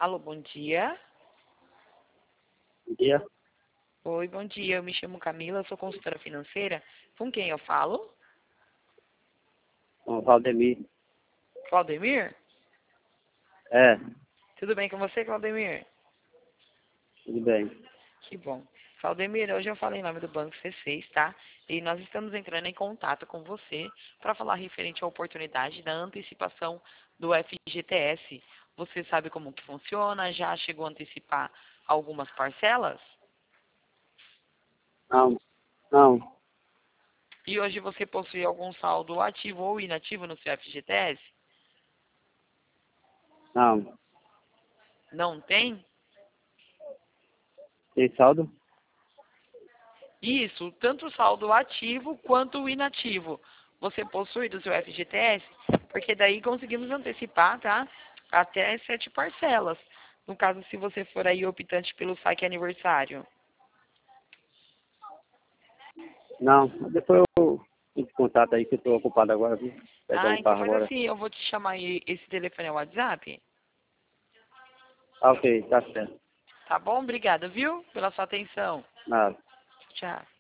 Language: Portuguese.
Alô, bom dia. Bom dia. Oi, bom dia. Eu me chamo Camila, sou consultora financeira. Com quem eu falo? Com o Valdemir. Claudemir? É, Tudo bem com você, Claudemir? tudo bem. Que bom. Claudemir, hoje eu falei em nome do Banco C6, tá? E nós estamos entrando em contato com você para falar referente à oportunidade da antecipação do FGTS. Você sabe como que funciona? Já chegou a antecipar algumas parcelas? Não, não, E hoje você possui algum saldo ativo ou inativo no seu FGTS? não. Não tem? Tem saldo? Isso, tanto o saldo ativo quanto o inativo. Você possui do seu FGTS? Porque daí conseguimos antecipar, tá? Até 7 parcelas. No caso, se você for aí optante pelo saque aniversário. Não. Depois eu entro em contato aí que eu tô ocupado agora, viu? Pegar Ah, um então carro faz agora. assim, eu vou te chamar aí, esse telefone é o WhatsApp? Ah, ok, tá certo. Tá bom? Obrigada, viu? Pela sua atenção. Nada. Tchau.